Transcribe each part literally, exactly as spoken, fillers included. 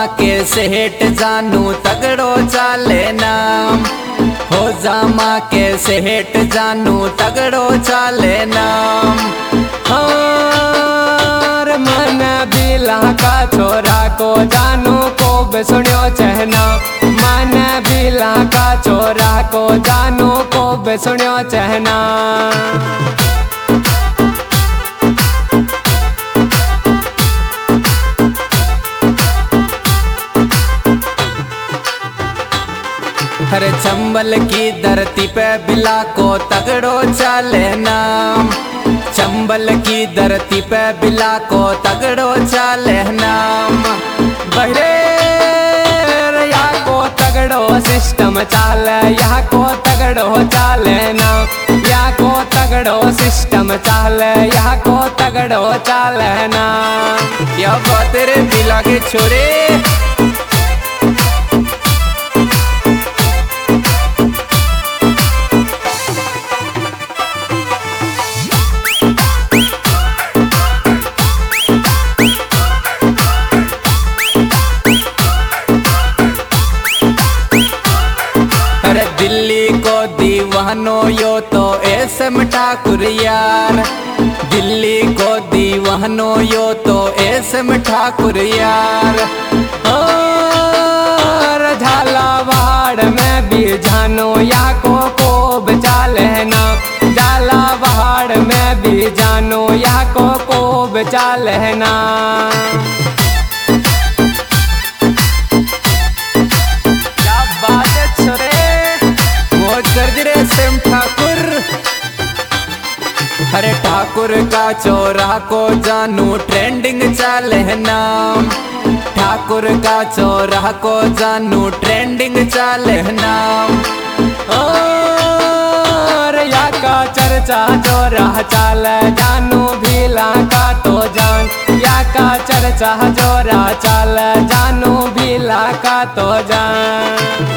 के सेठ जानू तगड़ो चाले नाम। हो जामा के सेठ जानू तगड़ो चाले नाम। हार मन बिला का छोरा को जानू को बेसुनियो चहना। मन बिला का छोरा को जानू को बेसुनियो चहना। हर चंबल की धरती पे बिला को तगड़ो चाले नाम। चंबल की धरती पे बिला को तगड़ो चाले नाम। बड़े यहाँ को तगड़ो सिस्टम चाले, यहाँ को तगड़ो चाले नाम। यहाँ को तगड़ो सिस्टम चाले, यहाँ को तगड़ो चाले नाम। या बात रे बिला के छोरे। दिल्ली को दीवानो यो तो एसएम ठाकुर यार। दिल्ली को दीवानो यो तो एसएम ठाकुर यार। और झालावाड़ में भी जानो या को को बचा लेना। झालावाड़ में भी जानो या को को बचा लेना। हरे ठाकुर का चोरा को जानू ट्रेंडिंग चाले नाम। ठाकुर का चोरा को जानू ट्रेंडिंग चाले नाम। और या का चर्चा चोरा चाले जानू भीला का तो जान। या का चर्चा चोरा चाले जानू भीला का तो जान।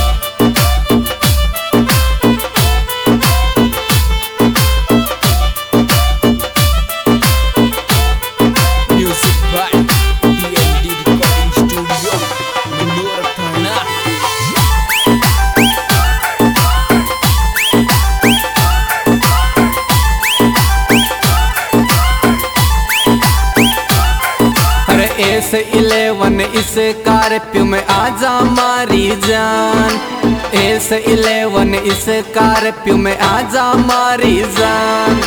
एस इलेवन इस कारप्यू में आजा मारी जान। एस इलेवन इस कारप्यू में आजा मारी जान।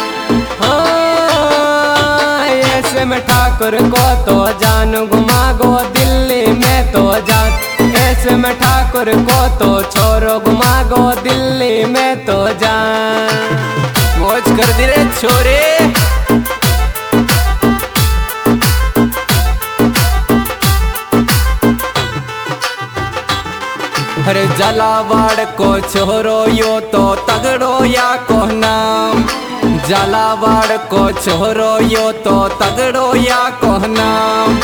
एस में ठाकुर को तो जान घुमा गो दिल्ली में तो जान। एस में ठाकुर को तो छोरो घुमा गो दिल्ली में तो जान। मौज कर दी रे छोरे। हरे झालावाड़ को छोरो यो तो तगड़ो या को नाम। झालावाड़ को छोरो यो तो तगड़ो या को नाम।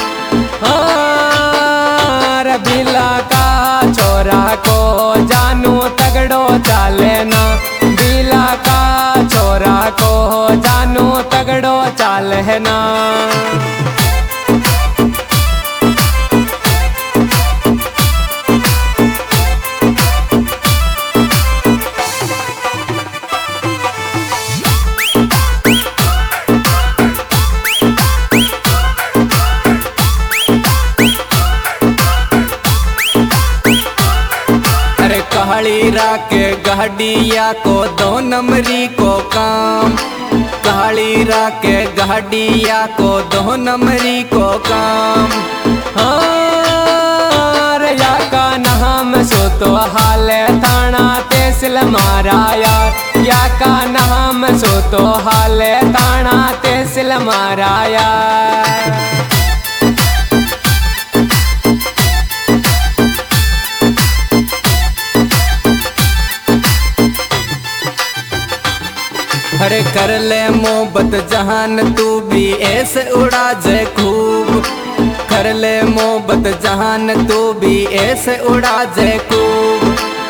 हर बिला का छोरा को जानू तगड़ो चाले ना। बिला का छोरा को जानू तगड़ो चाले ना। कहलीरा के गहडिया को दो नंबरी को काम। कहलीरा के गहडिया को दो नंबरी को काम। हाँ या का नाम सो तो हाले थाना तहसील मारा यार। या का नाम सो तो हाले थाना तहसील मारा यार। हरे कर ले मोहब्बत जहान तू भी ऐसे उड़ा जे खूब। कर ले मोहब्बत जहान तू भी ऐसे उड़ा जे खूब।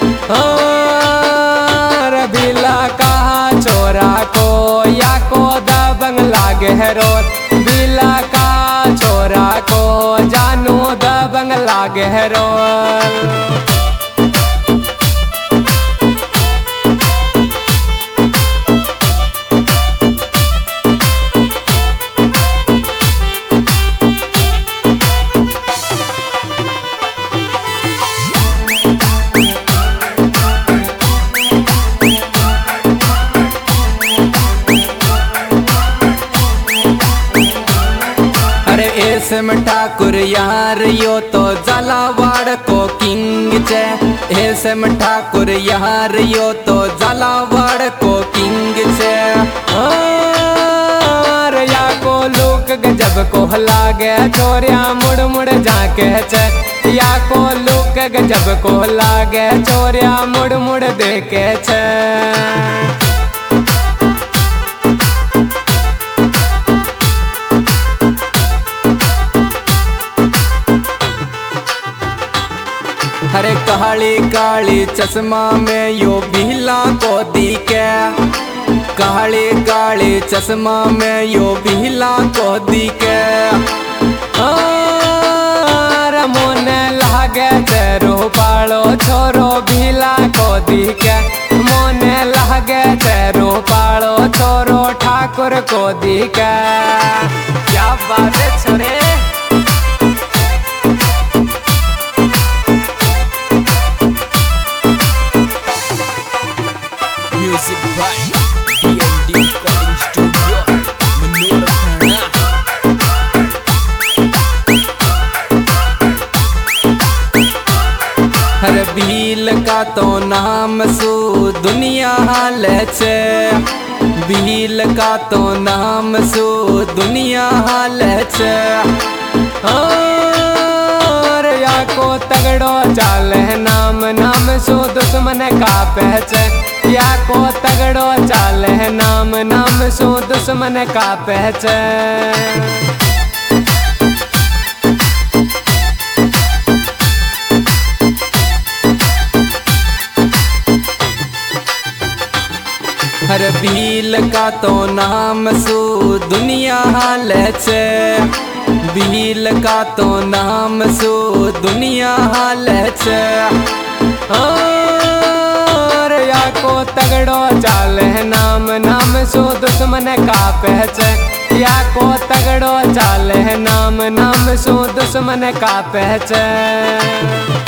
बिला का छोरा को या को दबंग लागे है रोत। बिला का छोरा को जानू दबंग लागे लागे रोल। अरे एसएम ठाकुर यार यो तो झालावाड़ को किंग छे। एसएम ठाकुर यार यो तो झालावाड़ को किंग छे। अरे या को लोक गजब को लागे छोरिया मुड़ मुड़ जाके छे। या को लोक गजब को लागे छोरिया मुड़ मुड़ देखे छे। अरे काली काली चश्मा में यो भीला को दिखे। काली काली चश्मा में यो भीला को दिखे। अरे मोने लागे तेरो पालो छोरो भीला को दिखे। मोने लागे तेरो पालो छोरो ठाकुर को दिखे। क्या बात है छोरे। Music by D and D Recording Studio, Manora Thana। हर भील का तो नाम सु दुनिया हाले छे। भील का तो नाम सु दुनिया हाले छे। और या को तगड़ो चाले नाम नाम सु दुश्मन का पहचे। या को तगड़ो चाले नाम नाम सु दुश्मन का पहचे। हर भील का तो नाम सु दुनिया हाले छे। भील का तो नाम सु दुनिया हाले छे। और या को तगड़ो चाले नाम नाम सु दुश्मन का पहचे। या को तगड़ो चाले नाम नाम सु दुश्मन का पहचे।